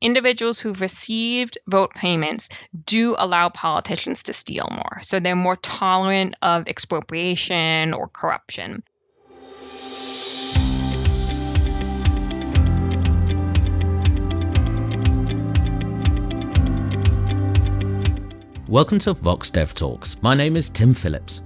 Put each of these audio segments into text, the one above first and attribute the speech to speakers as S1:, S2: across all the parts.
S1: individuals who've received vote payments do allow politicians to steal more. So they're more tolerant of expropriation or corruption.
S2: Welcome to Vox Dev Talks. My name is Tim Phillips.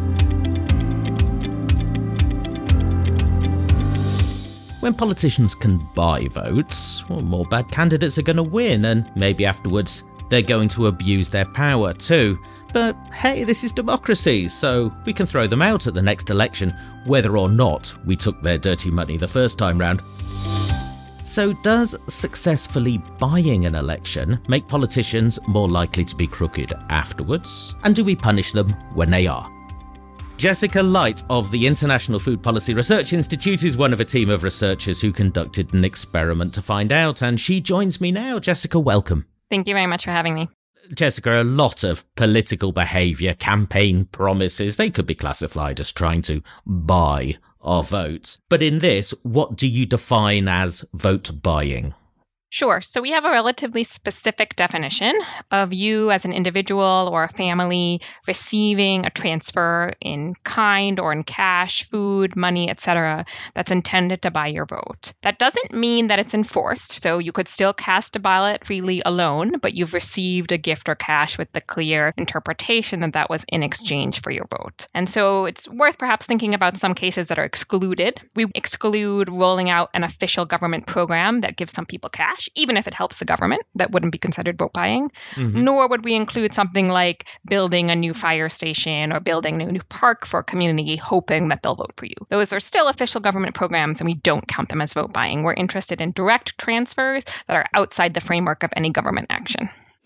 S2: When politicians can buy votes, well, more bad candidates are going to win, and maybe afterwards they're going to abuse their power too. But hey, this is democracy, so we can throw them out at the next election, whether or not we took their dirty money the first time round. So does successfully buying an election make politicians more likely to be crooked afterwards? And do we punish them when they are? Jessica Light of the International Food Policy Research Institute is one of a team of researchers who conducted an experiment to find out, and she joins me now. Jessica, welcome.
S1: Thank you very much for having me.
S2: Jessica, a lot of political behaviour, campaign promises, they could be classified as trying to buy our votes. But in this, what do you define as vote buying?
S1: Sure. So we have a relatively specific definition of you as an individual or a family receiving a transfer in kind or in cash, food, money, etc., that's intended to buy your vote. That doesn't mean that it's enforced. So you could still cast a ballot freely alone, but you've received a gift or cash with the clear interpretation that that was in exchange for your vote. And so it's worth perhaps thinking about some cases that are excluded. We exclude rolling out an official government program that gives some people cash, even if it helps the government. That wouldn't be considered vote buying. Mm-hmm. Nor would we include something like building a new fire station or building a new park for a community, hoping that they'll vote for you. Those are still official government programs, and we don't count them as vote buying. We're interested in direct transfers that are outside the framework of any government action.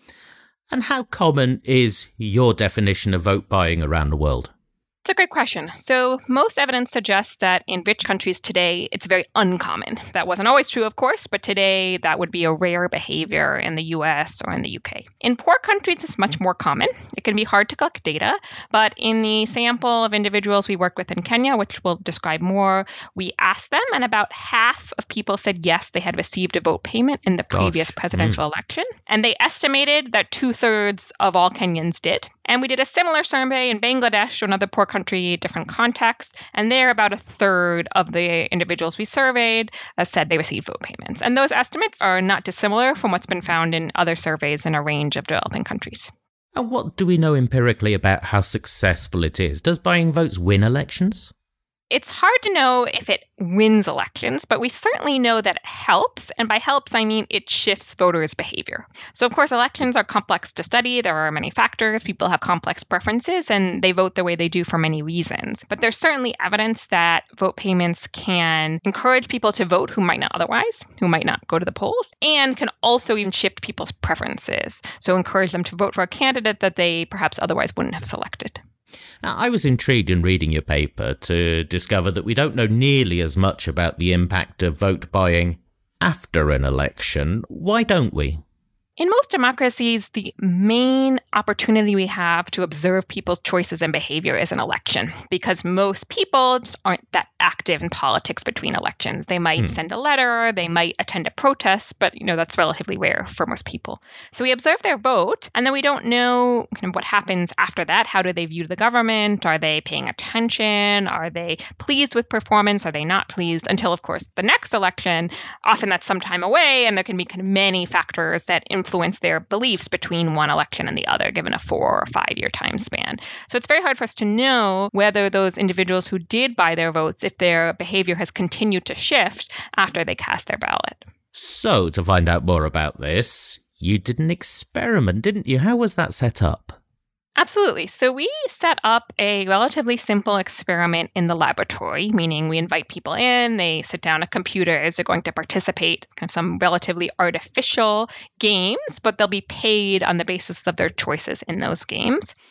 S2: And how common is your definition of vote buying around the world?
S1: It's a great question. So most evidence suggests that in rich countries today, it's very uncommon. That wasn't always true, of course, but today that would be a rare behavior in the US or in the UK. In poor countries, it's much more common. It can be hard to collect data, but in the sample of individuals we worked with in Kenya, which we'll describe more, we asked them, and about half of people said yes, they had received a vote payment in the previous presidential election. And they estimated that 2/3 of all Kenyans did. And we did a similar survey in Bangladesh, or another poor country, different context. And there, about 1/3 of the individuals we surveyed said they received vote payments. And those estimates are not dissimilar from what's been found in other surveys in a range of developing countries.
S2: And what do we know empirically about how successful it is? Does buying votes win elections?
S1: It's hard to know if it wins elections, but we certainly know that it helps. And by helps, I mean it shifts voters' behavior. So, of course, elections are complex to study. There are many factors. People have complex preferences, and they vote the way they do for many reasons. But there's certainly evidence that vote payments can encourage people to vote who might not otherwise, who might not go to the polls, and can also even shift people's preferences. So encourage them to vote for a candidate that they perhaps otherwise wouldn't have selected.
S2: Now, I was intrigued in reading your paper to discover that we don't know nearly as much about the impact of vote buying after an election. Why don't we?
S1: In most democracies, the main opportunity we have to observe people's choices and behavior is an election, because most people just aren't that active in politics between elections. They might send a letter, they might attend a protest, but that's relatively rare for most people. So we observe their vote, and then we don't know what happens after that. How do they view the government? Are they paying attention? Are they pleased with performance? Are they not pleased? Until, of course, the next election. Often that's some time away, and there can be many factors that influence their beliefs between one election and the other, given a 4 or 5 year time span. So it's very hard for us to know whether those individuals who did buy their votes, if their behavior has continued to shift after they cast their ballot.
S2: So to find out more about this, you did an experiment, didn't you? How was that set up?
S1: Absolutely. So we set up a relatively simple experiment in the laboratory, meaning we invite people in, they sit down at computers, they're going to participate in some relatively artificial games, but they'll be paid on the basis of their choices in those games.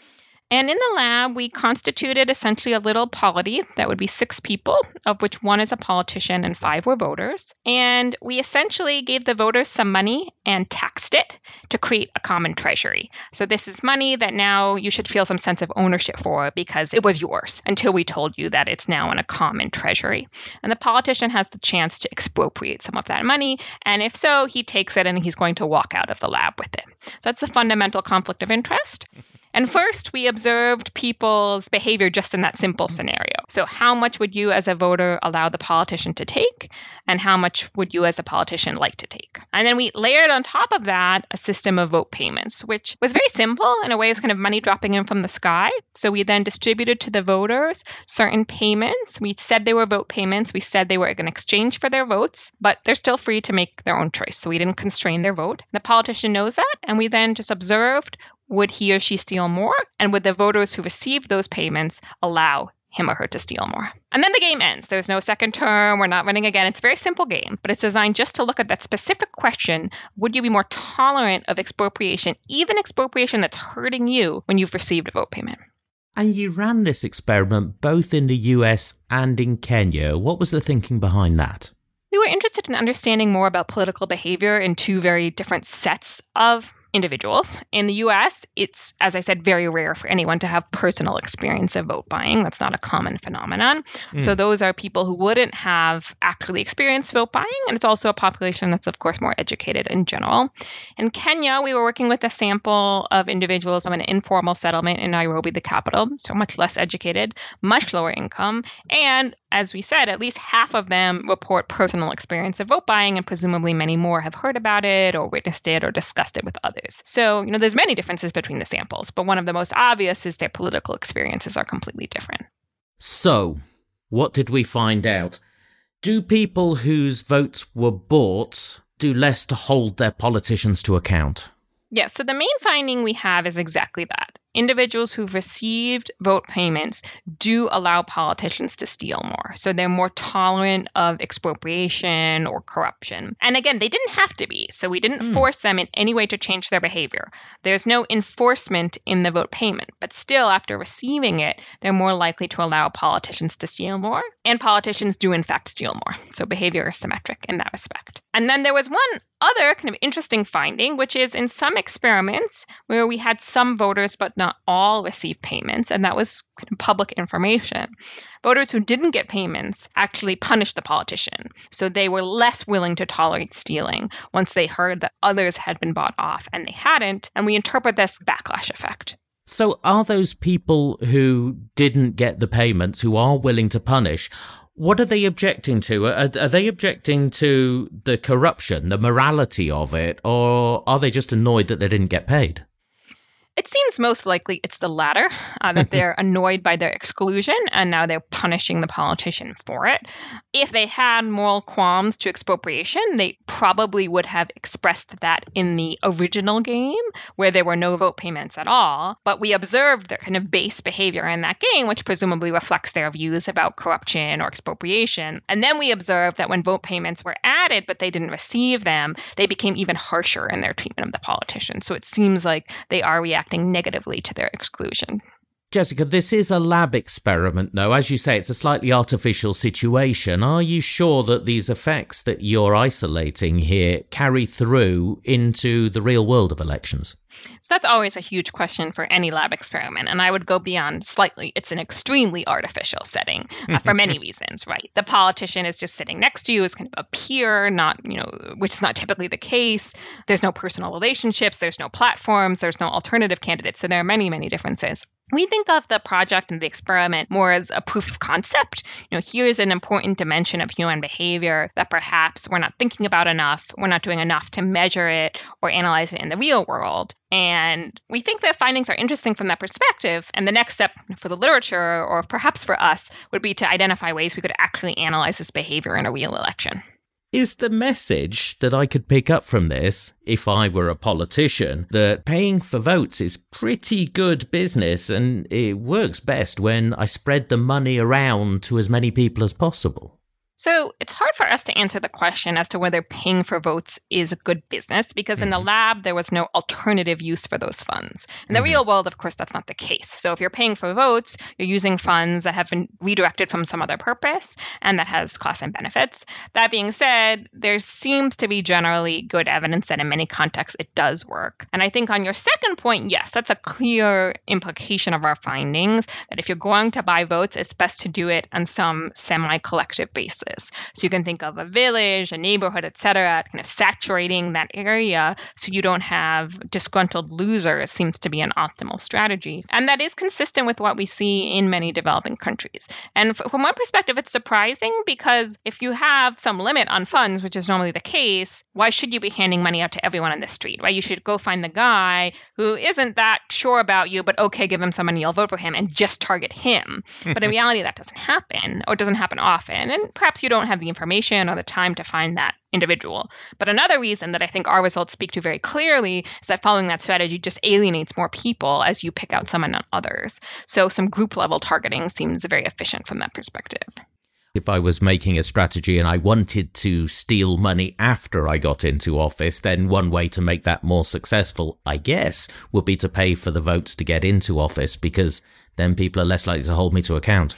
S1: And in the lab, we constituted essentially a little polity that would be 6 people, of which 1 is a politician and 5 were voters. And we essentially gave the voters some money and taxed it to create a common treasury. So this is money that now you should feel some sense of ownership for because it was yours until we told you that it's now in a common treasury. And the politician has the chance to expropriate some of that money. And if so, he takes it and he's going to walk out of the lab with it. So that's the fundamental conflict of interest. And first, we observed people's behavior just in that simple scenario. So how much would you as a voter allow the politician to take? And how much would you as a politician like to take? And then we layered on top of that a system of vote payments, which was very simple. In a way, it was kind of money dropping in from the sky. So we then distributed to the voters certain payments. We said they were vote payments. We said they were in exchange for their votes, but they're still free to make their own choice. So we didn't constrain their vote. The politician knows that. And we then just observed, would he or she steal more? And would the voters who received those payments allow him or her to steal more? And then the game ends. There's no second term. We're not running again. It's a very simple game, but it's designed just to look at that specific question. Would you be more tolerant of expropriation, even expropriation that's hurting you when you've received a vote payment?
S2: And you ran this experiment both in the US and in Kenya. What was the thinking behind that?
S1: We were interested in understanding more about political behavior in 2 very different sets of individuals. In the US, it's, as I said, very rare for anyone to have personal experience of vote buying. That's not a common phenomenon. So those are people who wouldn't have actually experienced vote buying. And it's also a population that's, of course, more educated in general. In Kenya, we were working with a sample of individuals of an informal settlement in Nairobi, the capital, so much less educated, much lower income. And as we said, at least half of them report personal experience of vote buying, and presumably many more have heard about it or witnessed it or discussed it with others. So, there's many differences between the samples, but one of the most obvious is their political experiences are completely different.
S2: So, what did we find out? Do people whose votes were bought do less to hold their politicians to account?
S1: Yes, so the main finding we have is exactly that. Individuals who've received vote payments do allow politicians to steal more. So they're more tolerant of expropriation or corruption. And again, they didn't have to be. So we didn't force them in any way to change their behavior. There's no enforcement in the vote payment. But still, after receiving it, they're more likely to allow politicians to steal more. And politicians do, in fact, steal more. So behavior is symmetric in that respect. And then there was one other kind of interesting finding, which is in some experiments where we had some voters, but not all, receive payments, and that was kind of public information. Voters who didn't get payments actually punished the politician. So they were less willing to tolerate stealing once they heard that others had been bought off and they hadn't. And we interpret this backlash effect.
S2: So are those people who didn't get the payments, who are willing to punish, what are they objecting to? Are they objecting to the corruption, the morality of it, or are they just annoyed that they didn't get paid?
S1: It seems most likely it's the latter, that they're annoyed by their exclusion and now they're punishing the politician for it. If they had moral qualms to expropriation, they probably would have expressed that in the original game where there were no vote payments at all. But we observed their kind of base behavior in that game, which presumably reflects their views about corruption or expropriation. And then we observed that when vote payments were added, but they didn't receive them, they became even harsher in their treatment of the politician. So it seems like they are reacting negatively to their exclusion.
S2: Jessica, this is a lab experiment, though. As you say, it's a slightly artificial situation. Are you sure that these effects that you're isolating here carry through into the real world of elections?
S1: So that's always a huge question for any lab experiment. And I would go beyond slightly. It's an extremely artificial setting for many reasons, right? The politician is just sitting next to you as kind of a peer, which is not typically the case. There's no personal relationships. There's no platforms. There's no alternative candidates. So there are many, many differences. We think of the project and the experiment more as a proof of concept. Here's an important dimension of human behavior that perhaps we're not thinking about enough. We're not doing enough to measure it or analyze it in the real world. And we think the findings are interesting from that perspective. And the next step for the literature, or perhaps for us, would be to identify ways we could actually analyze this behavior in a real election.
S2: Is the message that I could pick up from this, if I were a politician, that paying for votes is pretty good business and it works best when I spread the money around to as many people as possible?
S1: So it's hard for us to answer the question as to whether paying for votes is a good business because in the lab, there was no alternative use for those funds. In the real world, of course, that's not the case. So if you're paying for votes, you're using funds that have been redirected from some other purpose, and that has costs and benefits. That being said, there seems to be generally good evidence that in many contexts it does work. And I think on your second point, yes, that's a clear implication of our findings, that if you're going to buy votes, it's best to do it on some semi-collective basis. So you can think of a village, a neighborhood, et cetera, kind of saturating that area so you don't have disgruntled losers seems to be an optimal strategy. And that is consistent with what we see in many developing countries. And from one perspective, it's surprising because if you have some limit on funds, which is normally the case, why should you be handing money out to everyone on the street, right? You should go find the guy who isn't that sure about you, but okay, give him some money, you'll vote for him, and just target him. But in reality, that doesn't happen, or doesn't happen often. And perhaps you don't have the information or the time to find that individual. But another reason that I think our results speak to very clearly is that following that strategy just alienates more people as you pick out some and not others. So some group level targeting seems very efficient from that perspective.
S2: If I was making a strategy and I wanted to steal money after I got into office, then one way to make that more successful, I guess, would be to pay for the votes to get into office, because then people are less likely to hold me to account.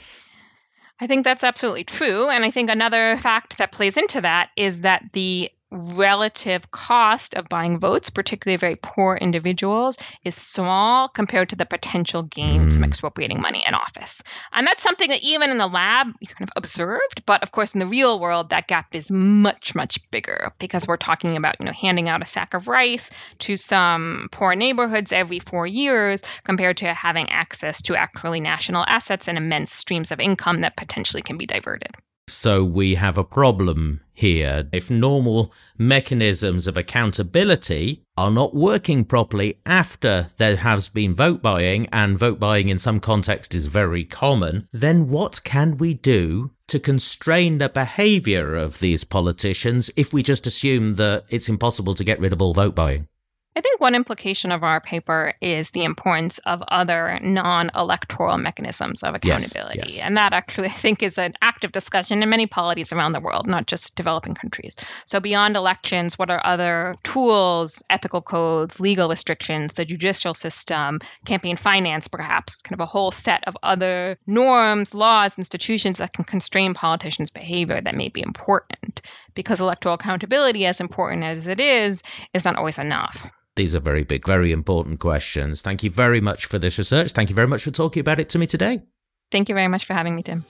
S1: I think that's absolutely true. And I think another fact that plays into that is that the relative cost of buying votes, particularly very poor individuals, is small compared to the potential gains from expropriating money in office. And that's something that even in the lab we kind of observed. But of course, in the real world, that gap is much, much bigger because we're talking about, handing out a sack of rice to some poor neighborhoods every 4 years compared to having access to actually national assets and immense streams of income that potentially can be diverted.
S2: So we have a problem here. If normal mechanisms of accountability are not working properly after there has been vote buying, and vote buying in some context is very common, then what can we do to constrain the behaviour of these politicians if we just assume that it's impossible to get rid of all vote buying?
S1: I think one implication of our paper is the importance of other non-electoral mechanisms of accountability. Yes. And that actually, I think, is an active discussion in many polities around the world, not just developing countries. So beyond elections, what are other tools, ethical codes, legal restrictions, the judicial system, campaign finance, perhaps, kind of a whole set of other norms, laws, institutions that can constrain politicians' behavior that may be important. Because electoral accountability, as important as it is not always enough.
S2: These are very big, very important questions. Thank you very much for this research. Thank you very much for talking about it to me today.
S1: Thank you very much for having me, Tim.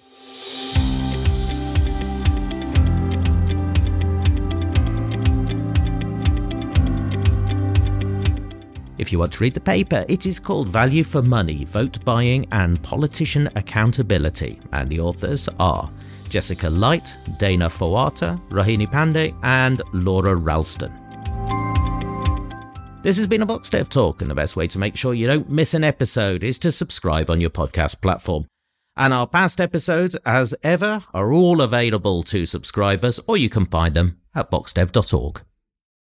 S2: If you want to read the paper, it is called Value for Money, Vote Buying and Politician Accountability, and the authors are Jessica Light, Dana Fawata, Rohini Pandey, and Laura Ralston. This has been a VoxDev Talk, and the best way to make sure you don't miss an episode is to subscribe on your podcast platform. And our past episodes, as ever, are all available to subscribers, or you can find them at voxdev.org.